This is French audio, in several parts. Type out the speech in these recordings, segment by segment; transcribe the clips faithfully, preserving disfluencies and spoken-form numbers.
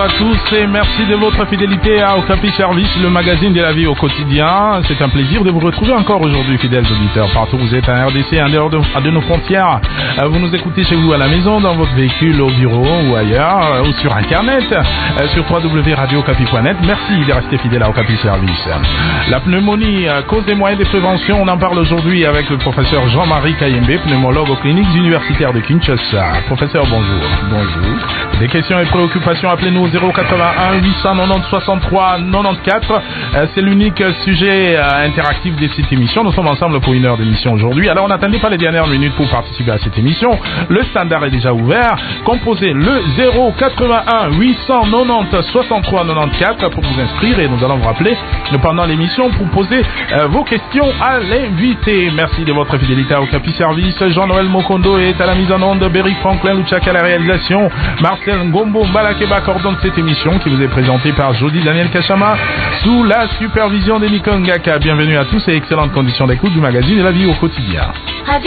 à tous et merci de votre fidélité à Okapi Service, le magazine de la vie au quotidien. C'est un plaisir de vous retrouver encore aujourd'hui, fidèles auditeurs. Partout où vous êtes à R D C, en dehors de, de nos frontières, vous nous écoutez chez vous à la maison, dans votre véhicule, au bureau ou ailleurs, ou sur Internet, sur w w w point radio okapi point net. Merci de rester fidèles à Okapi Service. La pneumonie, cause des moyens de prévention, on en parle aujourd'hui avec le professeur Jean-Marie Kayembe, pneumologue aux cliniques universitaires de Kinshasa. Professeur, bonjour. Bonjour. Des questions et préoccupations, appelez-nous au zéro quatre-vingt-un huit cent quatre-vingt-dix soixante-trois quatre-vingt-quatorze. C'est l'unique sujet interactif de cette émission. Nous sommes ensemble pour une heure d'émission aujourd'hui. Alors, n'attendez pas les dernières minutes pour participer à cette émission. Le standard est déjà ouvert. Composez le zéro quatre-vingt-un huit cent quatre-vingt-dix soixante-trois quatre-vingt-quatorze pour vous inscrire et nous allons vous rappeler pendant l'émission pour poser euh, vos questions à l'invité. Merci de votre fidélité à Okapi Service. Jean-Noël Mokondo est à la mise en onde. Berry Franklin Luchak à la réalisation. Marcel Ngombo Malakeba coordonne cette émission qui vous est présentée par Jody Daniel Kachama sous la supervision de Nikon Ngaka. Bienvenue à tous et excellentes conditions d'écoute du magazine et la vie au quotidien. Radio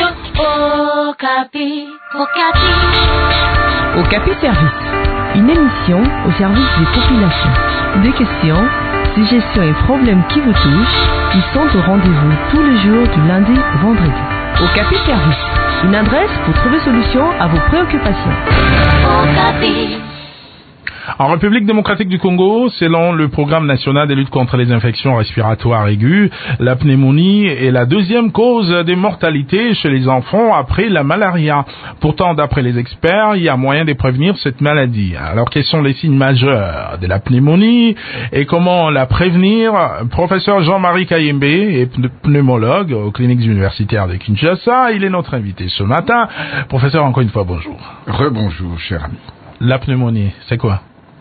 Okapi, Okapi. Okapi Service, une émission au service des populations. Des questions, suggestions et problèmes qui vous touchent, qui sont au rendez-vous tous les jours du lundi au vendredi. Okapi Service, une adresse pour trouver solution à vos préoccupations. Okapi. En République démocratique du Congo, selon le programme national de lutte contre les infections respiratoires aiguës, la pneumonie est la deuxième cause de mortalité chez les enfants après la malaria. Pourtant, d'après les experts, il y a moyen de prévenir cette maladie. Alors, quels sont les signes majeurs de la pneumonie et comment la prévenir? Professeur Jean-Marie Kayembe est pneumologue aux cliniques universitaires de Kinshasa. Il est notre invité ce matin. Professeur, encore une fois, bonjour. Rebonjour, cher ami. La pneumonie, c'est quoi?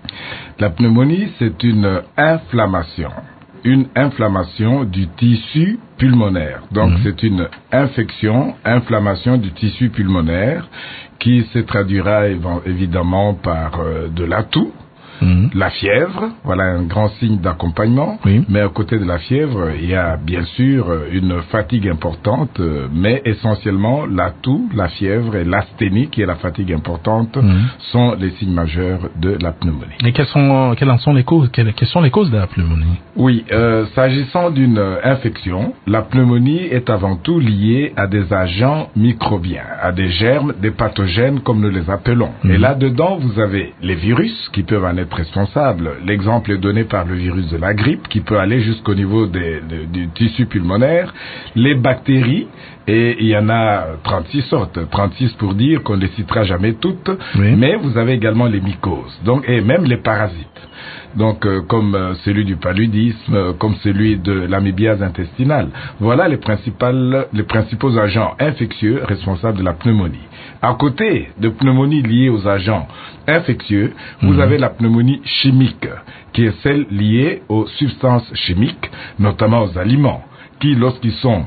La pneumonie, c'est une inflammation, une inflammation du tissu pulmonaire. Donc, mmh. c'est une infection, inflammation du tissu pulmonaire qui se traduira évidemment par euh, de la toux, mmh. la fièvre, voilà un grand signe d'accompagnement. Oui. Mais à côté de la fièvre, il y a bien sûr une fatigue importante, mais essentiellement la toux, la fièvre et l'asthénie, qui est la fatigue importante, mmh. sont les signes majeurs de la pneumonie. Et quelles sont, quelles en sont les causes, quelles, quelles sont les causes de la pneumonie? Oui, euh, s'agissant d'une infection, la pneumonie est avant tout liée à des agents microbiens, à des germes, des pathogènes comme nous les appelons. Mmh. Et là-dedans, vous avez les virus qui peuvent en être responsables. L'exemple est donné par le virus de la grippe qui peut aller jusqu'au niveau des, de, du tissu pulmonaire, les bactéries, et il y en a trente-six sortes, trente-six pour dire qu'on ne les citera jamais toutes, oui. mais vous avez également les mycoses, donc, et même les parasites. Donc, euh, comme euh, celui du paludisme, euh, comme celui de l'amibiase intestinale. Voilà les, principales, les principaux agents infectieux responsables de la pneumonie. À côté de pneumonie liée aux agents infectieux, vous mmh. avez la pneumonie chimique, qui est celle liée aux substances chimiques, notamment aux aliments, qui, lorsqu'ils sont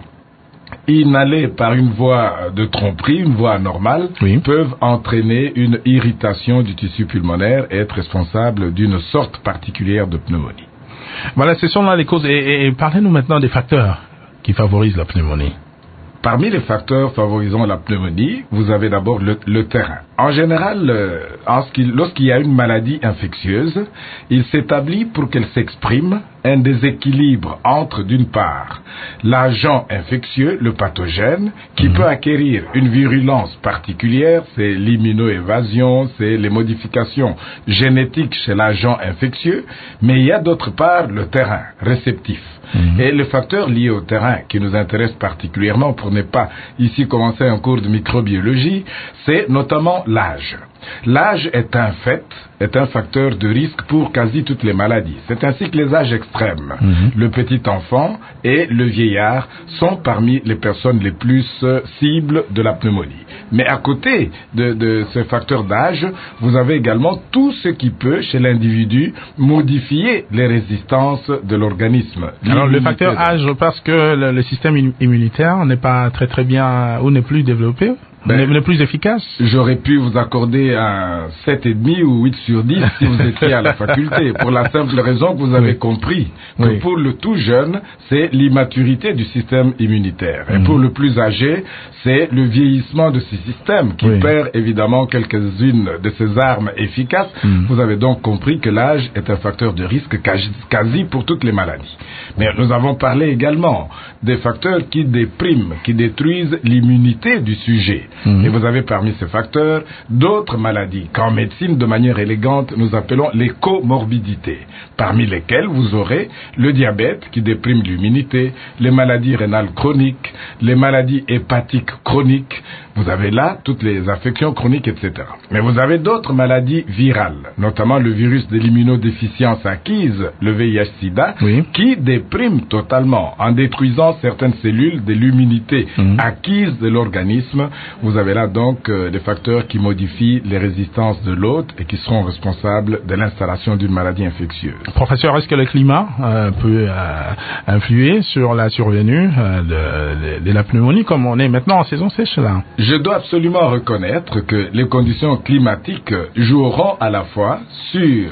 inhalés par une voie de tromperie, une voie anormale, oui. peuvent entraîner une irritation du tissu pulmonaire et être responsables d'une sorte particulière de pneumonie. Voilà, ce sont là les causes. Et, et, et parlez-nous maintenant des facteurs qui favorisent la pneumonie. Parmi les facteurs favorisant la pneumonie, vous avez d'abord le, le terrain. En général, euh, en ce qui, lorsqu'il y a une maladie infectieuse, il s'établit pour qu'elle s'exprime un déséquilibre entre, d'une part, l'agent infectieux, le pathogène, qui mmh. peut acquérir une virulence particulière, c'est l'immunoévasion, c'est les modifications génétiques chez l'agent infectieux, mais il y a d'autre part le terrain réceptif. Mmh. Et le facteur lié au terrain qui nous intéresse particulièrement pour ne pas ici commencer un cours de microbiologie, c'est notamment l'âge. L'âge est un fait, est un facteur de risque pour quasi toutes les maladies. C'est ainsi que les âges extrêmes, mmh. le petit enfant et le vieillard, sont parmi les personnes les plus euh, cibles de la pneumonie. Mais à côté de, de ce facteur d'âge, vous avez également tout ce qui peut, chez l'individu, modifier les résistances de l'organisme. Alors le facteur âge, parce que le, le système immunitaire n'est pas très très bien ou n'est plus développé? Ben, le, le plus efficace. J'aurais pu vous accorder un sept virgule cinq ou huit sur dix si vous étiez à la faculté, pour la simple raison que vous avez oui. compris que oui. pour le tout jeune, c'est l'immaturité du système immunitaire. Et mmh. pour le plus âgé, c'est le vieillissement de ce système qui oui. perd évidemment quelques-unes de ses armes efficaces. Mmh. Vous avez donc compris que l'âge est un facteur de risque quasi pour toutes les maladies. Mais nous avons parlé également des facteurs qui dépriment, qui détruisent l'immunité du sujet. Mmh. Et vous avez parmi ces facteurs d'autres maladies qu'en médecine, de manière élégante, nous appelons les comorbidités, parmi lesquelles vous aurez le diabète qui déprime l'immunité, les maladies rénales chroniques, les maladies hépatiques chroniques. Vous avez là toutes les affections chroniques, et cetera. Mais vous avez d'autres maladies virales, notamment le virus de l'immunodéficience acquise, le V I H sida, oui. qui déprime totalement en détruisant certaines cellules de l'immunité mmh. acquise de l'organisme. Vous avez là donc euh, des facteurs qui modifient les résistances de l'hôte et qui seront responsables de l'installation d'une maladie infectieuse. Professeur, est-ce que le climat euh, peut euh, influer sur la survenue euh, de, de la pneumonie comme on est maintenant en saison sèche là? Je dois absolument reconnaître que les conditions climatiques joueront à la fois sur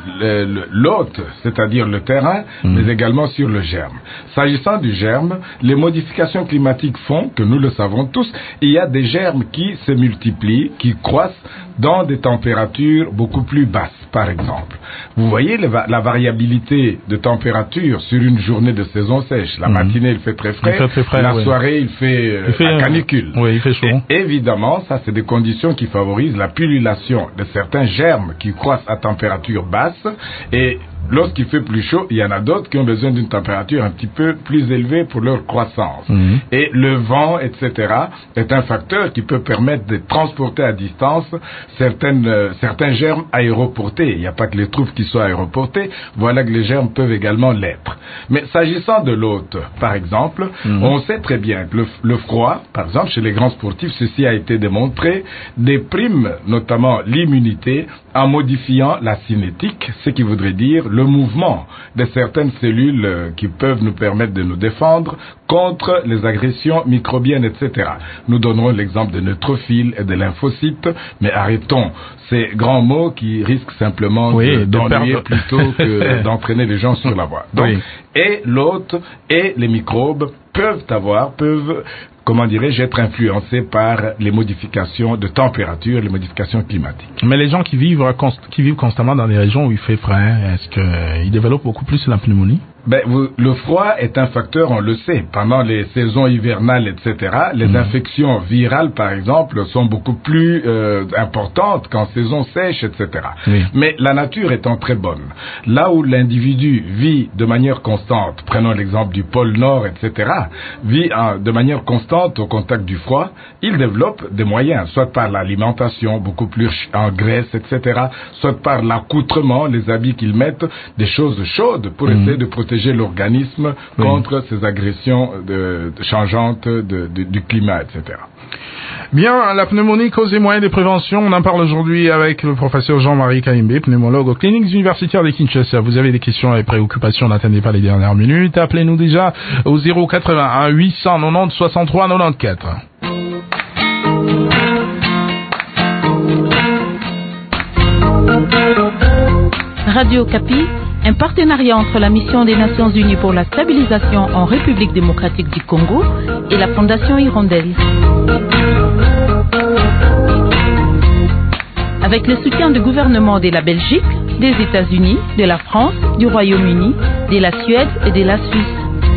l'hôte, c'est-à-dire le terrain, mmh. mais également sur le germe. S'agissant du germe, les modifications climatiques font que, nous le savons tous, il y a des germes qui se multiplient, qui croissent dans des températures beaucoup plus basses, par exemple. Vous voyez va la variabilité de température sur une journée de saison sèche. La mmh. matinée, il fait très frais, il fait très frais la oui. soirée, il fait, il fait la canicule. Oui, il fait chaud. Et évidemment, ça, c'est des conditions qui favorisent la pullulation de certains germes qui croissent à température basse. Et lorsqu'il fait plus chaud, il y en a d'autres qui ont besoin d'une température un petit peu plus élevée pour leur croissance. Mmh. Et le vent, et cetera, est un facteur qui peut permettre de transporter à distance certaines, euh, certains germes aéroportés. Il n'y a pas que les trouves qui soient aéroportés. Voilà que les germes peuvent également l'être. Mais s'agissant de l'hôte, par exemple, mmh. on sait très bien que le, le froid, par exemple, chez les grands sportifs, ceci a été démontré, déprime notamment l'immunité en modifiant la cinétique, ce qui voudrait dire le mouvement de certaines cellules euh, qui peuvent nous permettre de nous défendre contre les agressions microbiennes, et cetera. Nous donnerons l'exemple de neutrophils et de lymphocytes, mais arrêtons ces grands mots qui risquent simplement oui, d'ennuyer perdre... plutôt que d'entraîner les gens sur la voie. Donc, oui. et l'hôte et les microbes peuvent avoir, peuvent, comment dirais-je, être influencés par les modifications de température, les modifications climatiques. Mais les gens qui vivent, const- qui vivent constamment dans des régions où il fait frais, est-ce qu'ils développent beaucoup plus la pneumonie? Ben, vous, le froid est un facteur, on le sait. Pendant les saisons hivernales, et cetera, les mmh. infections virales, par exemple, sont beaucoup plus euh, importantes qu'en saison sèche, et cetera. Oui. Mais la nature étant très bonne, là où l'individu vit de manière constante, prenons l'exemple du pôle Nord, et cetera, vit hein, de manière constante au contact du froid, il développe des moyens, soit par l'alimentation, beaucoup plus en graisse, et cetera, soit par l'accoutrement, les habits qu'ils mettent, des choses chaudes pour mmh. essayer de protéger l'organisme oui. contre ces agressions de, de changeantes de, de, du climat, et cetera. Bien, la pneumonie, cause et moyens de prévention, on en parle aujourd'hui avec le professeur Jean-Marie Kaimbe, pneumologue aux cliniques universitaires de Kinshasa. Vous avez des questions et préoccupations, n'attendez pas les dernières minutes. Appelez-nous déjà au zéro quatre-vingt-un huit cent quatre-vingt-dix soixante-trois quatre-vingt-quatorze. Radio Okapi, un partenariat entre la Mission des Nations Unies pour la stabilisation en République démocratique du Congo et la Fondation Hirondelle. Avec le soutien du gouvernement de la Belgique, des États-Unis, de la France, du Royaume-Uni, de la Suède et de la Suisse.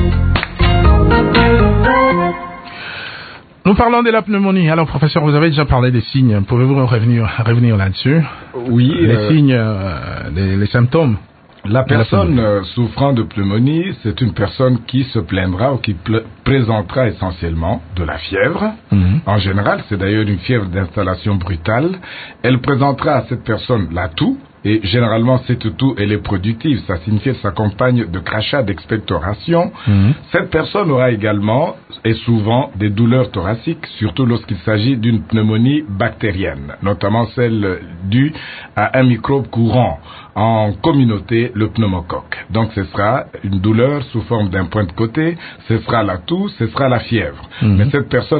Nous parlons de la pneumonie. Alors, professeur, vous avez déjà parlé des signes. Pouvez-vous revenir, revenir là-dessus? Oui. Les euh... signes, euh, les, les symptômes. La personne euh, souffrant de pneumonie, c'est une personne qui se plaindra ou qui ple- présentera essentiellement de la fièvre. Mmh. En général, c'est d'ailleurs une fièvre d'installation brutale. Elle présentera à cette personne la toux. Et généralement, cette toux, elle est productive. Ça signifie qu'elle s'accompagne de crachats, d'expectoration. Mmh. Cette personne aura également, et souvent, des douleurs thoraciques, surtout lorsqu'il s'agit d'une pneumonie bactérienne, notamment celle due à un microbe courant en communauté, le pneumocoque. Donc, ce sera une douleur sous forme d'un point de côté, ce sera la toux, ce sera la fièvre. Mmh. Mais cette personne a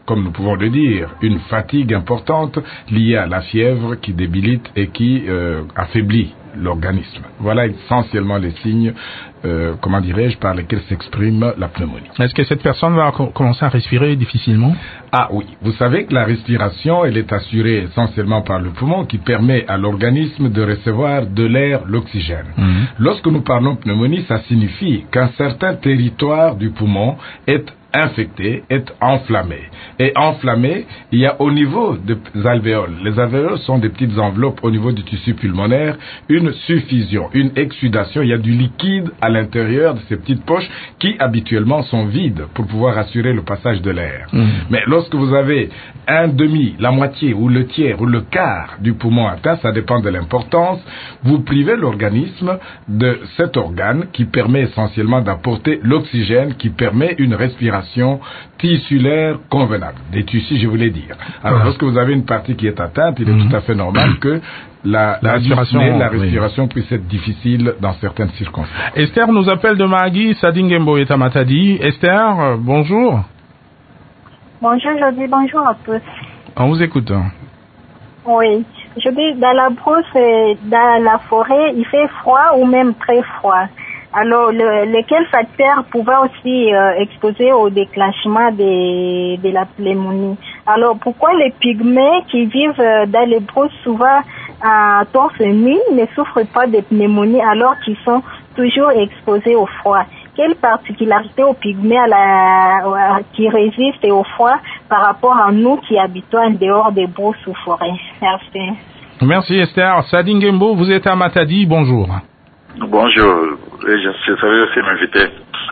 comme nous pouvons le dire, une fatigue importante liée à la fièvre qui débilite et qui euh, affaiblit l'organisme. Voilà essentiellement les signes, euh, comment dirais-je, par lesquels s'exprime la pneumonie. Est-ce que cette personne va co- commencer à respirer difficilement? Ah oui, vous savez que la respiration, elle est assurée essentiellement par le poumon qui permet à l'organisme de recevoir de l'air, l'oxygène. Mmh. Lorsque nous parlons pneumonie, ça signifie qu'un certain territoire du poumon est infecté, est enflammé. Et enflammé, il y a au niveau des alvéoles, les alvéoles sont des petites enveloppes au niveau du tissu pulmonaire, une suffusion, une exsudation, il y a du liquide à l'intérieur de ces petites poches qui habituellement sont vides pour pouvoir assurer le passage de l'air. Mmh. Mais lorsque vous avez un demi, la moitié ou le tiers ou le quart du poumon atteint, ça dépend de l'importance, vous privez l'organisme de cet organe qui permet essentiellement d'apporter l'oxygène, qui permet une respiration tissulaire convenable. Des tissus, je voulais dire. Alors, lorsque vous avez une partie qui est atteinte, il est mmh. tout à fait normal que la, la, la respiration, dyspnée, la respiration oui. puisse être difficile dans certaines circonstances. Esther nous appelle de Mahagi, Sadingembo et Matadi. Esther, euh, bonjour. Bonjour, je dis bonjour à tous. On vous écoute. Oui, je dis dans la brousse, dans la forêt, il fait froid ou même très froid. Alors, le, lesquels facteurs pouvaient aussi euh, exposer au déclenchement de, de la pneumonie. Alors, pourquoi les pygmées qui vivent dans les brousses souvent à torse nu ne souffrent pas de pneumonie alors qu'ils sont toujours exposés au froid? Quelle particularité aux pygmées à la, qui résistent au froid par rapport à nous qui habitons en dehors des brousses ou forêts? Merci. Merci Esther. Sadingembo, vous êtes à Matadi, bonjour. Bonjour, je savais aussi m'inviter.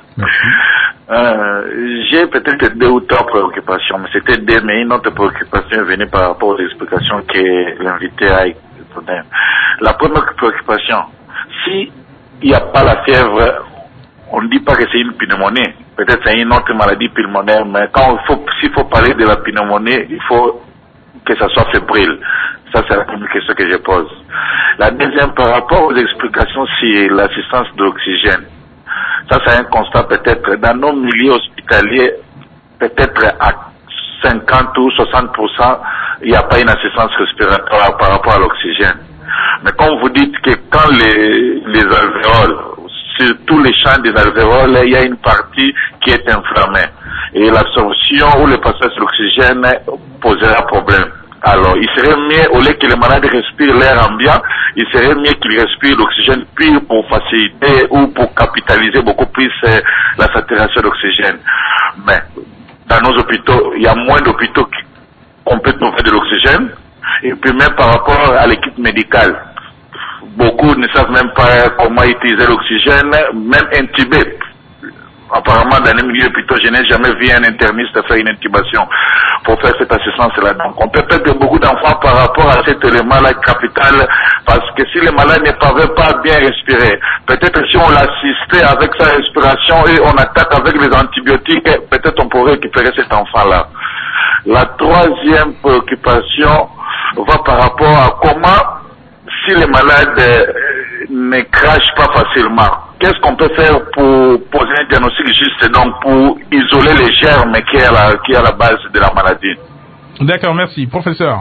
Euh, j'ai peut-être deux ou trois préoccupations, mais c'était deux, mais une autre préoccupation est venue par rapport aux explications que l'invité a données. La première préoccupation, si il n'y a pas la fièvre, on ne dit pas que c'est une pneumonie, peut-être c'est une autre maladie pulmonaire, mais quand il faut, s'il faut parler de la pneumonie, il faut que ça soit fébrile. Ça, c'est la première question que je pose. La deuxième, par rapport aux explications sur l'assistance d'oxygène. Ça, c'est un constat peut-être dans nos milieux hospitaliers, peut-être à cinquante ou soixante pour cent, il n'y a pas une assistance respiratoire par rapport à l'oxygène. Mais quand vous dites que quand les, les alvéoles, sur tous les champs des alvéoles, il y a une partie qui est inflammée. Et l'absorption ou le passage de l'oxygène posera problème. Alors, il serait mieux, au lieu que les malades respirent l'air ambiant, il serait mieux qu'ils respirent l'oxygène pur pour faciliter ou pour capitaliser beaucoup plus euh, la saturation d'oxygène. Mais, dans nos hôpitaux, il y a moins d'hôpitaux qui qu'on peut trouver de l'oxygène. Et puis même par rapport à l'équipe médicale, beaucoup ne savent même pas comment utiliser l'oxygène, même intubé. Apparemment, dans les milieux hôpitaux, je n'ai jamais vu un interniste faire une intubation pour faire cette assistance-là. Donc, on peut perdre beaucoup d'enfants par rapport à cet élément-là capital, parce que si le malade ne parvient pas à bien respirer, peut-être si on l'assistait avec sa respiration et on attaque avec les antibiotiques, peut-être on pourrait récupérer cet enfant-là. La troisième préoccupation va par rapport à comment, si le malade euh, ne crache pas facilement, qu'est-ce qu'on peut faire pour poser un diagnostic juste, donc pour isoler les germes qui est à la, qui est à la base de la maladie? D'accord, merci. Professeur.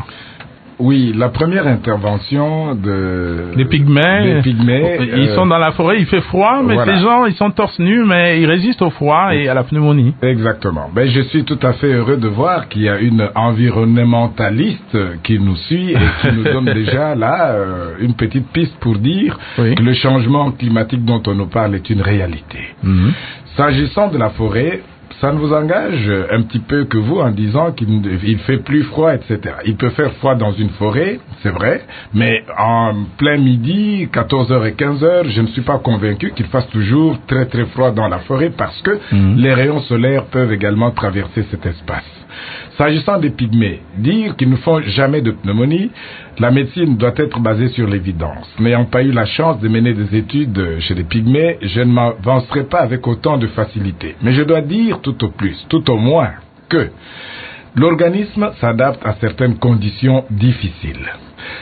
Oui, la première intervention de... Les pygmées, les pygmées ils euh... sont dans la forêt, il fait froid, mais voilà. Ces gens, ils sont torse nu, mais ils résistent au froid et à la pneumonie. Exactement. Ben, je suis tout à fait heureux de voir qu'il y a une environnementaliste qui nous suit et qui nous donne déjà là euh, une petite piste pour dire oui. que le changement climatique dont on nous parle est une réalité. Mm-hmm. S'agissant de la forêt, ça ne vous engage un petit peu que vous en disant qu'il fait plus froid, et cetera. Il peut faire froid dans une forêt, c'est vrai, mais en plein midi, quatorze heures et quinze heures, je ne suis pas convaincu qu'il fasse toujours très très froid dans la forêt parce que mmh. les rayons solaires peuvent également traverser cet espace. S'agissant des pygmées, dire qu'ils ne font jamais de pneumonie, la médecine doit être basée sur l'évidence. N'ayant pas eu la chance de mener des études chez les pygmées, je ne m'avancerai pas avec autant de facilité. Mais je dois dire tout au plus, tout au moins, que l'organisme s'adapte à certaines conditions difficiles.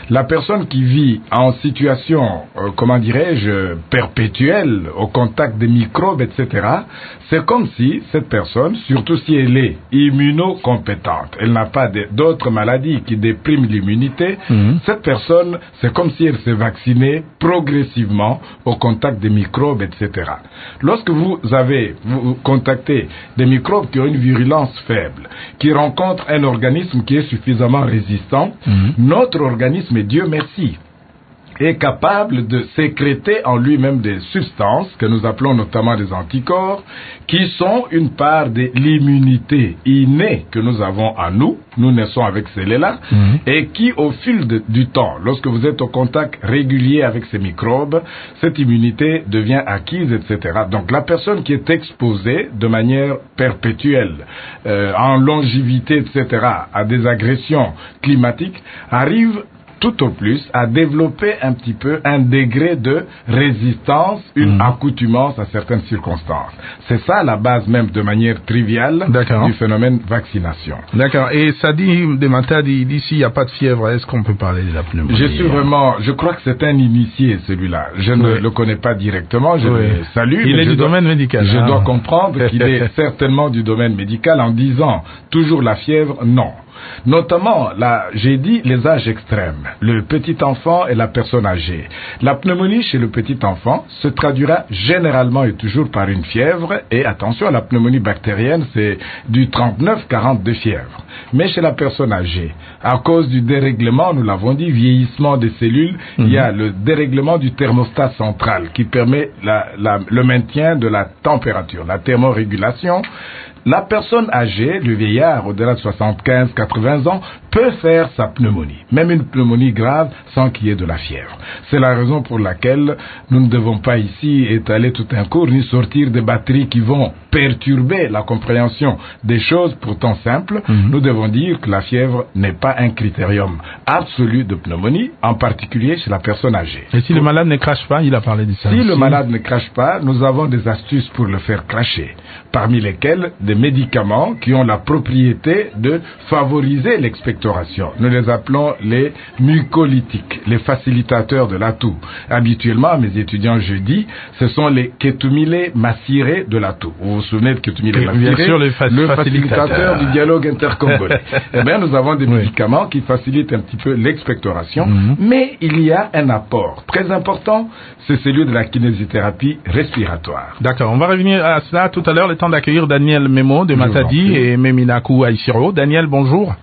La personne qui vit en situation, euh, comment dirais-je, perpétuelle, au contact des microbes, et cetera, c'est comme si cette personne, surtout si elle est immunocompétente, elle n'a pas de, d'autres maladies qui dépriment l'immunité, mmh. cette personne, c'est comme si elle s'est vaccinée progressivement au contact des microbes, et cetera. Lorsque vous avez, vous contactez des microbes qui ont une virulence faible, qui rencontrent un organisme qui est suffisamment résistant, mmh. notre organisme, et Dieu merci, est capable de sécréter en lui-même des substances que nous appelons notamment des anticorps, qui sont une part de l'immunité innée que nous avons en nous, nous naissons avec celle-là, mmh. et qui au fil de, du temps, lorsque vous êtes au contact régulier avec ces microbes, cette immunité devient acquise, et cetera. Donc la personne qui est exposée de manière perpétuelle, euh, en longévité, et cetera, à des agressions climatiques, arrive tout au plus à développer un petit peu un degré de résistance, une mmh. accoutumance à certaines circonstances. C'est ça la base même de manière triviale D'accord. du phénomène vaccination. D'accord. Et ça dit, de Mata dit, d'ici il n'y a pas de fièvre, est-ce qu'on peut parler de la pneumonie? Je suis vraiment, je crois que c'est un initié celui-là. Je ne oui. le connais pas directement, je oui. le salue. Il est du dois, domaine médical. Je hein. dois comprendre qu'il est certainement du domaine médical en disant toujours la fièvre, non. Notamment, là, j'ai dit les âges extrêmes, le petit enfant et la personne âgée. La pneumonie chez le petit enfant se traduira généralement et toujours par une fièvre, et attention, la pneumonie bactérienne, c'est du trente-neuf à quarante de fièvre. Mais chez la personne âgée, à cause du dérèglement, nous l'avons dit, vieillissement des cellules, mmh. il y a le dérèglement du thermostat central qui permet la, la, le maintien de la température, la thermorégulation. La personne âgée, le vieillard au-delà de soixante-quinze à quatre-vingts ans, peut faire sa pneumonie, même une pneumonie grave sans qu'il y ait de la fièvre. C'est la raison pour laquelle nous ne devons pas ici étaler tout un cours ni sortir des batteries qui vont perturber la compréhension des choses pourtant simples. Mm-hmm. Nous devons dire que la fièvre n'est pas un critérium absolu de pneumonie, en particulier chez la personne âgée. Et si pour... le malade ne crache pas, il a parlé de ça. Si aussi. le malade ne crache pas, nous avons des astuces pour le faire cracher, parmi lesquelles des médicaments qui ont la propriété de favoriser l'expectoration. Nous les appelons les mucolytiques, les facilitateurs de la toux. Habituellement, à mes étudiants, je dis, ce sont les kétoumylés macérés de la toux. Vous vous souvenez de kétoumylés macérés? Bien sûr, le, fa- le facilitateur. facilitateur du dialogue intercongolais. Eh bien, nous avons des oui. médicaments qui facilitent un petit peu l'expectoration, mm-hmm. mais il y a un apport très important, c'est celui de la kinésithérapie respiratoire. D'accord, on va revenir à cela tout à l'heure, le temps d'accueillir Daniel Memo de Matadi et Meminakou Aïsiro. Daniel, bonjour.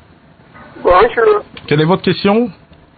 Bonjour. Quelle est votre question?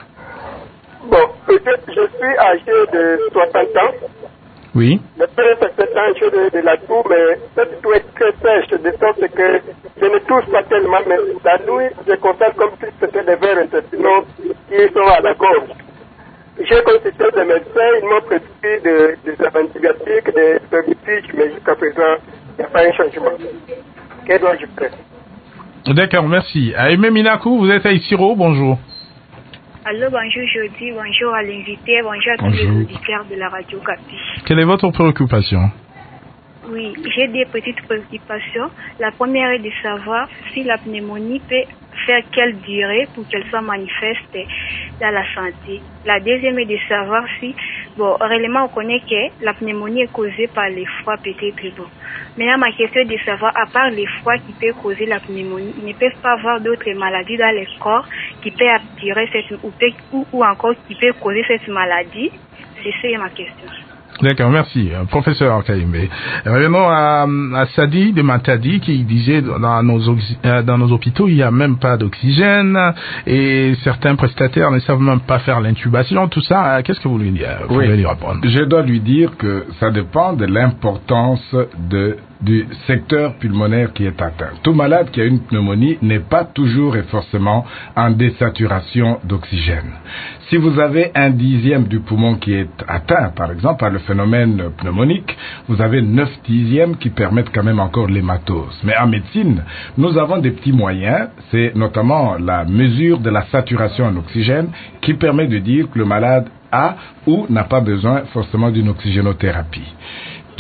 Bon, peut-être je suis âgé de soixante ans. Oui. Le père c'est un âgé de, de la toux, mais cette toux est très sèche, de sorte que je ne touche pas tellement, mais la nuit, je constate comme si c'était des vers intestinaux qui sont à la gorge. J'ai consulté des médecins, ils m'ont prescrit des de, de antibiotiques, des herbicides, mais jusqu'à présent, il n'y a pas un changement. Que dois-je faire? D'accord, merci. Aimé Minakou, vous êtes à Isiro, bonjour. Allô, bonjour Jody, bonjour à l'invité, bonjour à tous les auditeurs de la radio Capi. Quelle est votre préoccupation? Oui, j'ai des petites préoccupations. La première est de savoir si la pneumonie peut faire quelle durée pour qu'elle soit manifeste dans la santé. La deuxième est de savoir si, bon, réellement on connaît que la pneumonie est causée par les froids peut-être, bon. Maintenant, ma question est de savoir, à part les froids qui peuvent causer la pneumonie, ils ne peuvent pas avoir d'autres maladies dans le corps qui peuvent attirer cette, ou, ou, ou encore qui peuvent causer cette maladie. C'est ça ma question. D'accord, merci, professeur Kaïmbe. Revenons à, à Sadi de Matadi qui disait dans nos, dans nos hôpitaux il n'y a même pas d'oxygène et certains prestataires ne savent même pas faire l'intubation. Tout ça, qu'est-ce que vous lui, vous oui. voulez lui répondre? Je dois lui dire que ça dépend de l'importance de du secteur pulmonaire qui est atteint. Tout malade qui a une pneumonie n'est pas toujours et forcément en désaturation d'oxygène. Si vous avez un dixième du poumon qui est atteint, par exemple, par le phénomène pneumonique, vous avez neuf dixièmes qui permettent quand même encore l'hématose. Mais en médecine, nous avons des petits moyens, c'est notamment la mesure de la saturation en oxygène qui permet de dire que le malade a ou n'a pas besoin forcément d'une oxygénothérapie.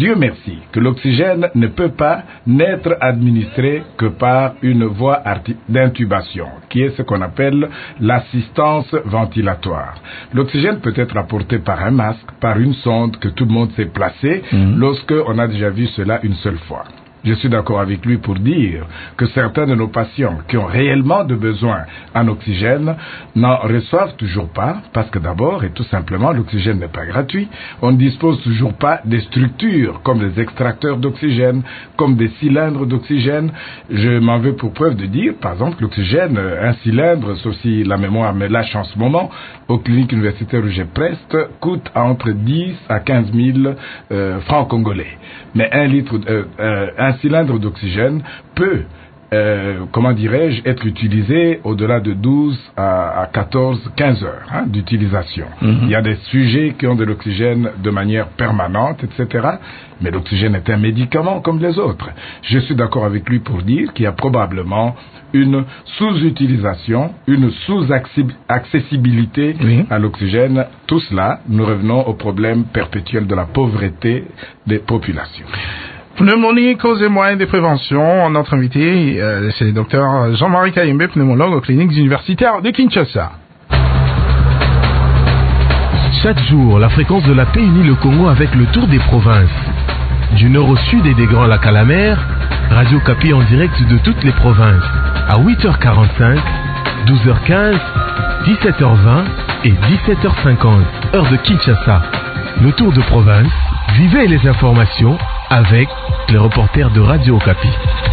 Dieu merci que l'oxygène ne peut pas n'être administré que par une voie arti- d'intubation, qui est ce qu'on appelle l'assistance ventilatoire. L'oxygène peut être apporté par un masque, par une sonde que tout le monde s'est placé, mmh. lorsque on a déjà vu cela une seule fois. Je suis d'accord avec lui pour dire que certains de nos patients qui ont réellement de besoin en oxygène n'en reçoivent toujours pas, parce que d'abord et tout simplement l'oxygène n'est pas gratuit. On ne dispose toujours pas des structures comme des extracteurs d'oxygène, comme des cylindres d'oxygène. Je m'en veux pour preuve de dire, par exemple, l'oxygène, un cylindre, sauf si la mémoire me lâche en ce moment, aux cliniques universitaires où j'ai Prest, coûte entre dix à quinze mille euh, francs congolais. Mais un litre, euh, euh, un cylindre d'oxygène peut, euh, comment dirais-je, être utilisé au-delà de douze à quatorze, quinze heures hein, d'utilisation. Mm-hmm. Il y a des sujets qui ont de l'oxygène de manière permanente, et cetera. Mais l'oxygène est un médicament comme les autres. Je suis d'accord avec lui pour dire qu'il y a probablement une sous-utilisation, une sous-accessibilité oui. à l'oxygène. Tout cela, nous revenons au problème perpétuel de la pauvreté des populations. Pneumonie, causes et moyens de prévention. Notre invité, euh, c'est le docteur Jean-Marie Kayembe, pneumologue aux cliniques universitaires de Kinshasa. Chaque jour, la fréquence de la paix unit le Congo avec le tour des provinces. Du nord au sud et des Grands Lacs à la mer, Radio Kapi en direct de toutes les provinces. À huit heures quarante-cinq, douze heures quinze, dix-sept heures vingt et dix-sept heures cinquante, heure de Kinshasa. Le tour de province, vivez les informations avec les reporters de Radio Kapi.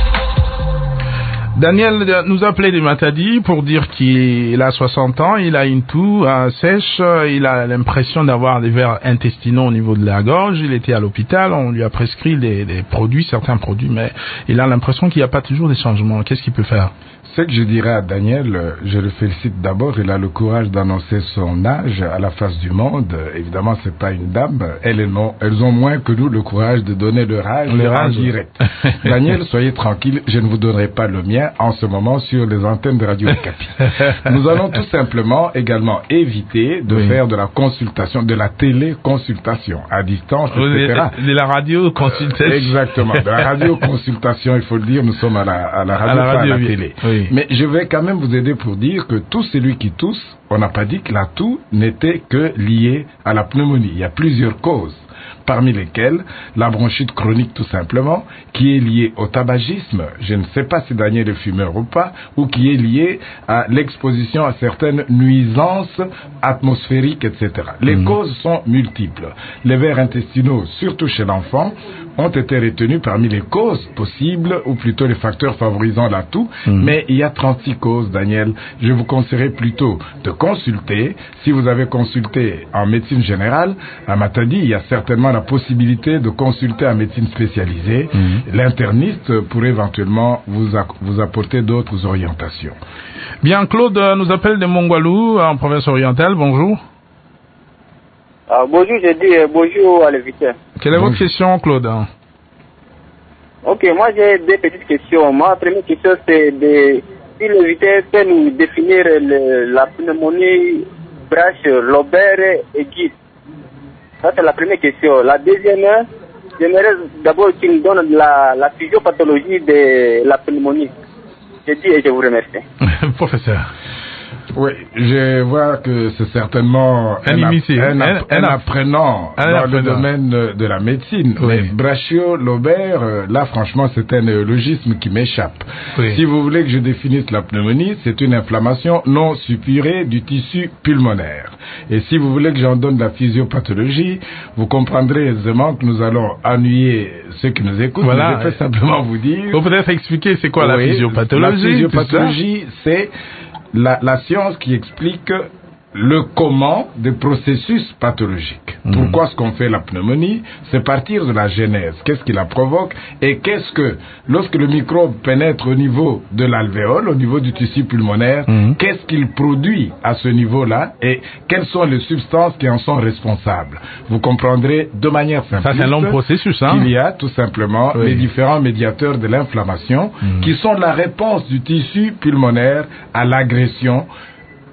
Daniel nous a appelé du Matadi pour dire qu'il a soixante ans, il a une toux euh, sèche, il a l'impression d'avoir des vers intestinaux au niveau de la gorge, il était à l'hôpital, on lui a prescrit des, des produits, certains produits, mais il a l'impression qu'il n'y a pas toujours des changements. Qu'est-ce qu'il peut faire? Ce que je dirais à Daniel, je le félicite d'abord, il a le courage d'annoncer son âge à la face du monde. Évidemment, c'est pas une dame, elles, non, elles ont moins que nous le courage de donner leur âge en direct. Daniel, soyez tranquille, je ne vous donnerai pas le mien en ce moment sur les antennes de Radio Kapi. Nous allons tout simplement également éviter de oui. faire de la consultation, de la téléconsultation à distance, et cetera. De la radio-consultation. Euh, exactement, de la radio-consultation, il faut le dire, nous sommes à la, à la radio, à la, radio, pas à la télé. Oui. Mais je vais quand même vous aider pour dire que tout celui qui tousse, on n'a pas dit que la toux n'était que liée à la pneumonie. Il y a plusieurs causes, parmi lesquelles la bronchite chronique tout simplement, qui est liée au tabagisme, je ne sais pas si Daniel est fumeur ou pas, ou qui est liée à l'exposition à certaines nuisances atmosphériques, et cetera. Les mmh. causes sont multiples. Les vers intestinaux, surtout chez l'enfant, ont été retenus parmi les causes possibles, ou plutôt les facteurs favorisant la toux, mmh. mais il y a trente-six causes, Daniel. Je vous conseillerais plutôt de consulter. Si vous avez consulté en médecine générale, à Matadi, il y a certainement la possibilité de consulter en médecine spécialisée. Mmh. L'interniste pourrait éventuellement vous, vous apporter d'autres orientations. Bien, Claude nous appelle de Mongwalou, en province orientale. Bonjour. Ah, bonjour, je dis euh, bonjour à l'invité. Quelle est bonjour. Votre question, Claude? Ok, moi j'ai deux petites questions. Ma première question, c'est de, si l'invité peut nous définir le, la pneumonie brache lobaire aiguë. Ça, c'est la première question. La deuxième, j'aimerais d'abord qu'il nous donne la, la physiopathologie de la pneumonie. Je dis et je vous remercie. Professeur. Oui, je vois que c'est certainement un, un, un, un, un apprenant un dans apprenant. le domaine de la médecine. Oui. Mais brachio-lobaire, là franchement c'est un néologisme qui m'échappe. Oui. Si vous voulez que je définisse la pneumonie, c'est une inflammation non suppurée du tissu pulmonaire. Et si vous voulez que j'en donne la physiopathologie, vous comprendrez aisément que nous allons ennuyer ceux qui nous écoutent. Voilà. Je vais simplement vous dire... Vous peut-être expliquer c'est quoi oui, la physiopathologie? La physiopathologie, c'est... La, la science qui explique le comment des processus pathologiques. Mmh. Pourquoi est-ce qu'on fait la pneumonie? C'est partir de la genèse. Qu'est-ce qui la provoque? Et qu'est-ce que, lorsque le microbe pénètre au niveau de l'alvéole, au niveau du tissu pulmonaire, mmh. qu'est-ce qu'il produit à ce niveau-là? Et quelles sont les substances qui en sont responsables? Vous comprendrez de manière simple. Ça, c'est un long processus, hein? Qu'il y a tout simplement oui. les différents médiateurs de l'inflammation mmh. qui sont la réponse du tissu pulmonaire à l'agression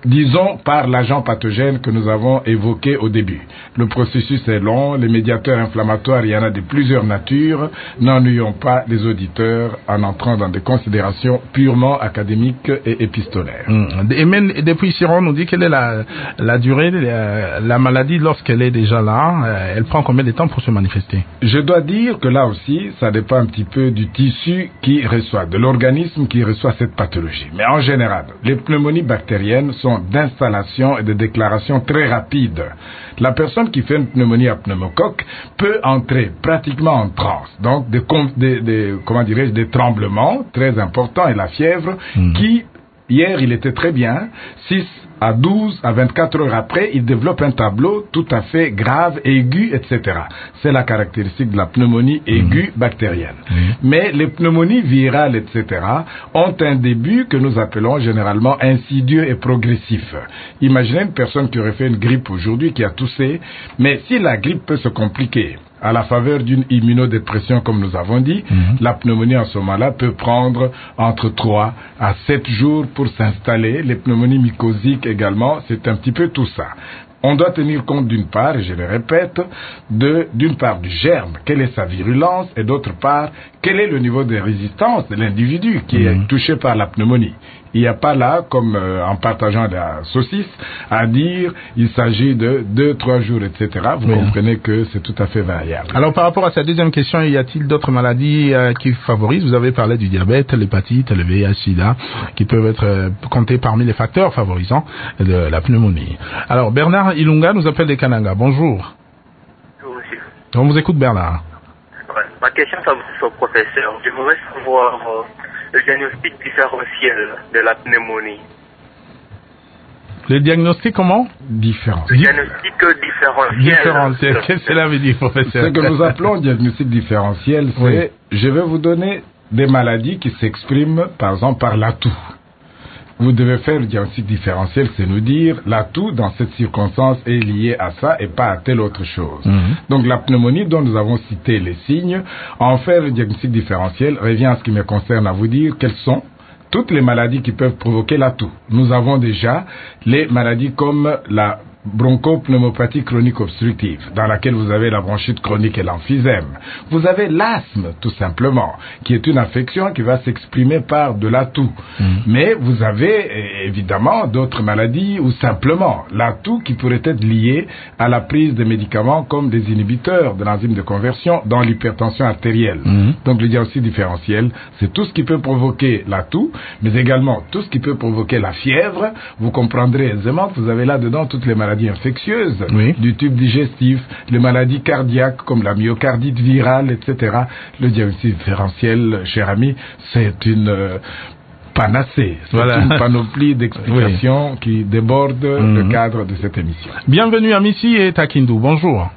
disons par l'agent pathogène que nous avons évoqué au début. Le processus est long, les médiateurs inflammatoires, il y en a de plusieurs natures. N'ennuyons pas les auditeurs en entrant dans des considérations purement académiques et épistolaires. Mmh. Et même depuis Chiron nous dit quelle est la, la durée de la, la maladie lorsqu'elle est déjà là. Elle prend combien de temps pour se manifester? Je dois dire que là aussi, ça dépend un petit peu du tissu qui reçoit, de l'organisme qui reçoit cette pathologie. Mais en général, les pneumonies bactériennes sont d'installation et de déclaration très rapides. La personne qui fait une pneumonie à pneumocoque peut entrer pratiquement en transe. Donc, des, des, des, comment dirais-je, des tremblements très importants et la fièvre mmh. qui, hier, il était très bien, six à douze à vingt-quatre heures après, il développe un tableau tout à fait grave, aigu, et cetera. C'est la caractéristique de la pneumonie aiguë mmh. bactérienne. Mmh. Mais les pneumonies virales, et cetera, ont un début que nous appelons généralement insidieux et progressif. Imaginez une personne qui aurait fait une grippe aujourd'hui, qui a toussé, mais si la grippe peut se compliquer, à la faveur d'une immunodépression, comme nous avons dit, mmh. la pneumonie en ce moment-là peut prendre entre trois à sept jours pour s'installer. Les pneumonies mycosiques également, c'est un petit peu tout ça. On doit tenir compte d'une part, et je le répète, de, d'une part du germe, quelle est sa virulence, et d'autre part, quel est le niveau de résistance de l'individu qui mmh. est touché par la pneumonie. Il n'y a pas là, comme euh, en partageant la saucisse, à dire il s'agit de deux, trois jours, et cetera. Vous oui. comprenez que c'est tout à fait variable. Alors par rapport à cette deuxième question, y a-t-il d'autres maladies euh, qui favorisent? Vous avez parlé du diabète, l'hépatite, le V I H, sida, qui peuvent être euh, comptés parmi les facteurs favorisant de la pneumonie. Alors Bernard Ilunga nous appelle des Kananga. Bonjour. Bonjour monsieur. On vous écoute Bernard. Ouais. Ma question s'adresse au professeur. Je voudrais savoir euh, le diagnostic différentiel de la pneumonie. Le diagnostic comment? Différentiel. Le diagnostic différentiel. Différentiel. Qu'est-ce que cela veut dire, professeur? Ce que nous appelons diagnostic différentiel, c'est, oui. je vais vous donner des maladies qui s'expriment, par exemple, par l'atout. Vous devez faire le diagnostic différentiel, c'est nous dire l'atout dans cette circonstance est lié à ça et pas à telle autre chose. Mm-hmm. Donc la pneumonie dont nous avons cité les signes, en faire le diagnostic différentiel revient à ce qui me concerne à vous dire quelles sont toutes les maladies qui peuvent provoquer l'atout. Nous avons déjà les maladies comme la bronchopneumopathie chronique obstructive, dans laquelle vous avez la bronchite chronique et l'emphysème. Vous avez l'asthme, tout simplement, qui est une affection qui va s'exprimer par de l'atout. Mmh. Mais vous avez évidemment d'autres maladies ou simplement l'atout qui pourrait être lié à la prise de médicaments comme des inhibiteurs de l'enzyme de conversion dans l'hypertension artérielle. Mmh. Donc le diagnostic différentiel, c'est tout ce qui peut provoquer l'atout, mais également tout ce qui peut provoquer la fièvre. Vous comprendrez aisément que vous avez là-dedans toutes les maladies infectieuses, oui. du tube digestif, les maladies cardiaques comme la myocardite virale, et cetera. Le diagnostic différentiel, cher ami, c'est une euh, panacée, c'est voilà. une panoplie d'explications oui. qui déborde mmh. le cadre de cette émission. Bienvenue à Missy et Takindou, bonjour.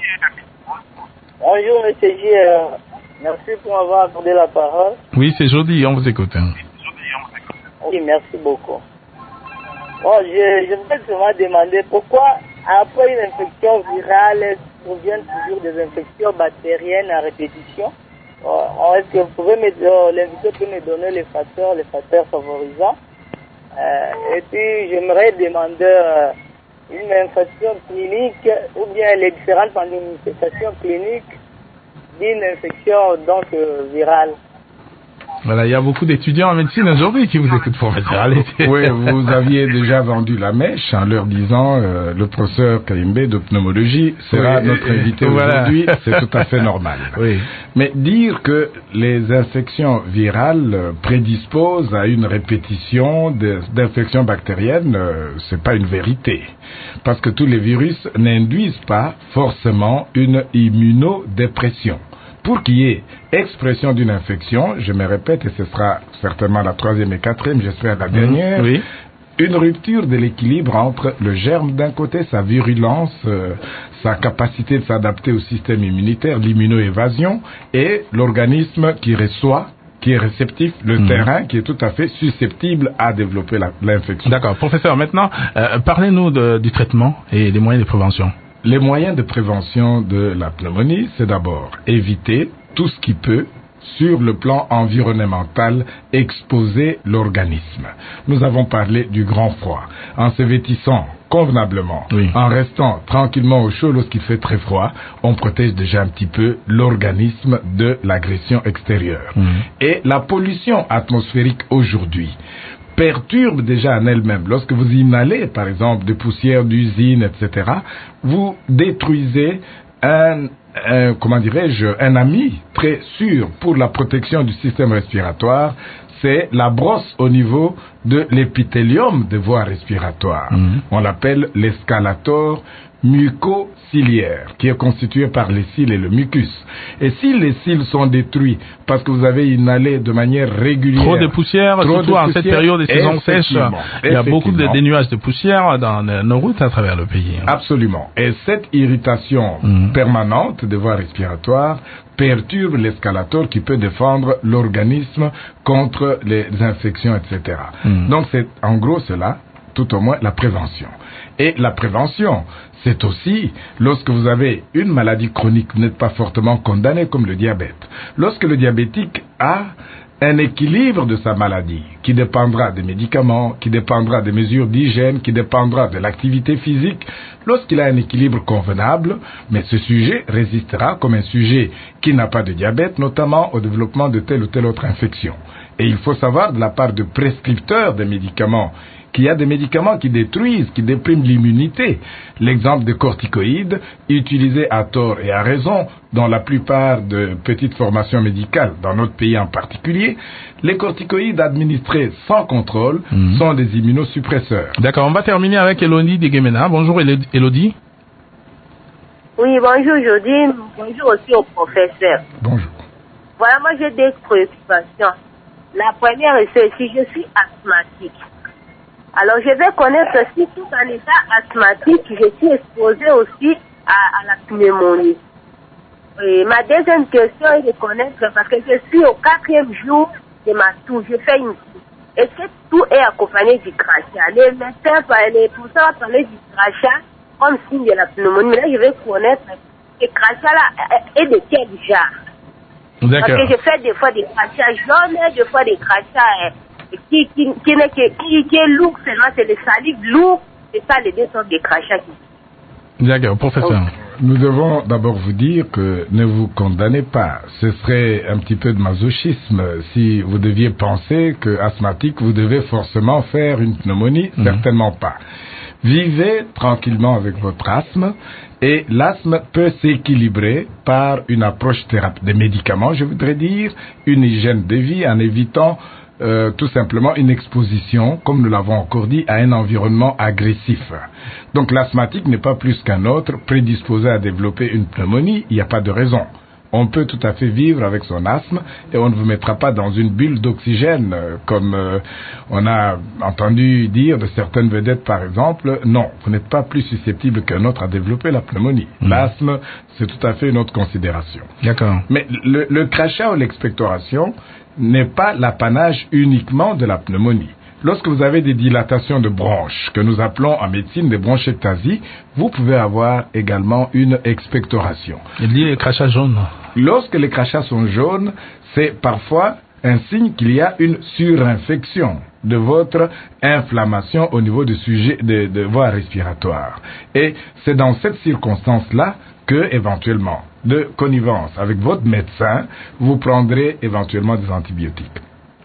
Bonjour monsieur J, merci pour m'avoir accordé la parole. Oui, c'est Jody, on vous écoute. Hein. Oui, merci beaucoup. Bon, je, je voudrais seulement demander pourquoi, après une infection virale, proviennent toujours des infections bactériennes à répétition. Euh, Est-ce que vous pouvez me, euh, l'invité peut me donner les facteurs, les facteurs favorisants? Euh, et puis, j'aimerais demander euh, une infection clinique ou bien les différentes manifestations cliniques d'une infection donc euh, virale. Voilà, il y a beaucoup d'étudiants en médecine aujourd'hui qui vous écoutent, professeur. Oui, vous aviez déjà vendu la mèche en leur disant euh, le professeur Kalimbe de pneumologie sera oui, notre invité voilà. aujourd'hui, c'est tout à fait normal. Oui. Mais dire que les infections virales prédisposent à une répétition de, d'infections bactériennes, euh, c'est pas une vérité. Parce que tous les virus n'induisent pas forcément une immunodépression. Pour qu'il y ait expression d'une infection, je me répète, et ce sera certainement la troisième et quatrième, j'espère la dernière, mmh, oui. une rupture de l'équilibre entre le germe d'un côté, sa virulence, euh, sa capacité de s'adapter au système immunitaire, l'immunoévasion, et l'organisme qui reçoit, qui est réceptif, le mmh. terrain qui est tout à fait susceptible à développer la, l'infection. D'accord. Professeur, maintenant, euh, parlez-nous de, du traitement et des moyens de prévention. Les moyens de prévention de la pneumonie, c'est d'abord éviter tout ce qui peut sur le plan environnemental exposer l'organisme. Nous avons parlé du grand froid. En se vêtissant convenablement, oui. en restant tranquillement au chaud lorsqu'il fait très froid, on protège déjà un petit peu l'organisme de l'agression extérieure. Mmh. Et la pollution atmosphérique aujourd'hui perturbe déjà en elle-même. Lorsque vous inhalez, par exemple, des poussières d'usines, et cetera, vous détruisez un, un comment dirais-je, un ami très sûr pour la protection du système respiratoire. C'est la brosse au niveau de l'épithélium des voies respiratoires. Mmh. On l'appelle l'escalator mucociliaire, qui est constitué par les cils et le mucus. Et si les cils sont détruits parce que vous avez inhalé de manière régulière... Trop de poussière, trop surtout de en poussière, cette période des saisons sèches, il y a beaucoup de des nuages de poussière dans nos routes à travers le pays. Absolument. Et cette irritation mmh. permanente des voies respiratoires perturbe l'escalator qui peut défendre l'organisme contre les infections, et cetera. Mmh. Donc c'est en gros cela, tout au moins la prévention. Et la prévention, c'est aussi lorsque vous avez une maladie chronique, vous n'êtes pas fortement condamné comme le diabète. Lorsque le diabétique a un équilibre de sa maladie qui dépendra des médicaments, qui dépendra des mesures d'hygiène, qui dépendra de l'activité physique, lorsqu'il a un équilibre convenable, mais ce sujet résistera comme un sujet qui n'a pas de diabète, notamment au développement de telle ou telle autre infection. Et il faut savoir de la part de prescripteurs des médicaments qu'il y a des médicaments qui détruisent, qui dépriment l'immunité. L'exemple des corticoïdes, utilisés à tort et à raison dans la plupart de petites formations médicales, dans notre pays en particulier, les corticoïdes administrés sans contrôle mmh. sont des immunosuppresseurs. D'accord, on va terminer avec Elodie de Guémena. Bonjour Elodie. Oui, bonjour Jodine. Bonjour aussi au professeur. Bonjour. Voilà, moi j'ai des préoccupations. La première, c'est si je suis asthmatique. Alors, je vais connaître si tout en état asthmatique, je suis exposé aussi à, à la pneumonie. Et ma deuxième question est de connaître, parce que je suis au quatrième jour de ma toux, je fais une toux. Est-ce que tout est accompagné du crachat? Les médecins, les pousseurs parlaient du crachat comme signe de la pneumonie. Mais là, je vais connaître ce crachat-là est de quel genre? D'accord. Parce que je fais des fois des crachats jaunes, des fois des crachats... Qui, qui, qui, qui, qui est lourd seulement, c'est les salives lourds, c'est ça les deux sortes de crachats. D'accord, professeur. Nous devons d'abord vous dire que ne vous condamnez pas. Ce serait un petit peu de masochisme si vous deviez penser que asthmatique, vous devez forcément faire une pneumonie. Mmh. Certainement pas. Vivez tranquillement avec votre asthme et l'asthme peut s'équilibrer par une approche thérapeutique des médicaments, je voudrais dire, une hygiène de vie en évitant Euh, tout simplement une exposition, comme nous l'avons encore dit, à un environnement agressif. Donc l'asthmatique n'est pas plus qu'un autre prédisposé à développer une pneumonie, il n'y a pas de raison. On peut tout à fait vivre avec son asthme et on ne vous mettra pas dans une bulle d'oxygène, euh, comme euh, on a entendu dire de certaines vedettes par exemple. Non, vous n'êtes pas plus susceptible qu'un autre à développer la pneumonie. Mmh. L'asthme, c'est tout à fait une autre considération. D'accord. Mais le, le crachat ou l'expectoration n'est pas l'apanage uniquement de la pneumonie. Lorsque vous avez des dilatations de bronches, que nous appelons en médecine des bronchectasies, vous pouvez avoir également une expectoration. Il dit les crachats jaunes. Lorsque les crachats sont jaunes, c'est parfois un signe qu'il y a une surinfection de votre inflammation au niveau du sujet de, de voies respiratoires. Et c'est dans cette circonstance-là que, éventuellement, de connivence avec votre médecin, vous prendrez éventuellement des antibiotiques.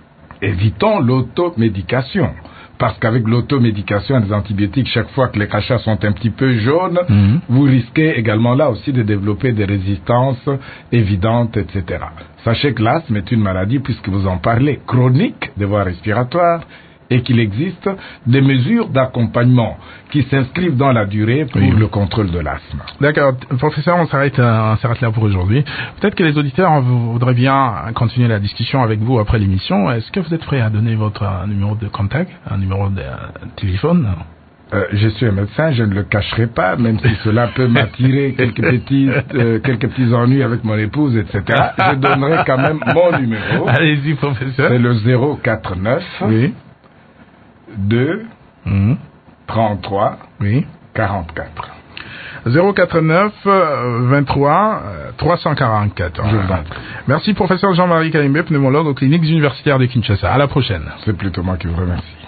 Évitons l'automédication, parce qu'avec l'automédication et des antibiotiques, chaque fois que les crachats sont un petit peu jaunes, mmh. vous risquez également là aussi de développer des résistances évidentes, et cetera. Sachez que l'asthme est une maladie, puisque vous en parlez, chronique des voies respiratoires, et qu'il existe des mesures d'accompagnement qui s'inscrivent dans la durée pour oui. le contrôle de l'asthme. D'accord. Professeur, on s'arrête, on s'arrête là pour aujourd'hui. Peut-être que les auditeurs voudraient bien continuer la discussion avec vous après l'émission. Est-ce que vous êtes prêt à donner votre numéro de contact, un numéro de téléphone? Euh, je suis un médecin, je ne le cacherai pas, même si cela peut m'attirer quelques petits, euh, quelques petits ennuis avec mon épouse, et cetera. Je donnerai quand même mon numéro. Allez-y, professeur. C'est le zéro quatre neuf. Oui. deux, mmh. trente-trois, oui. quarante-quatre. zéro quatre neuf vingt-trois trois cent quarante-quatre. Merci professeur Jean-Marie Kalimbe, pneumologue aux cliniques universitaires de Kinshasa. À la prochaine. C'est plutôt moi qui vous remercie.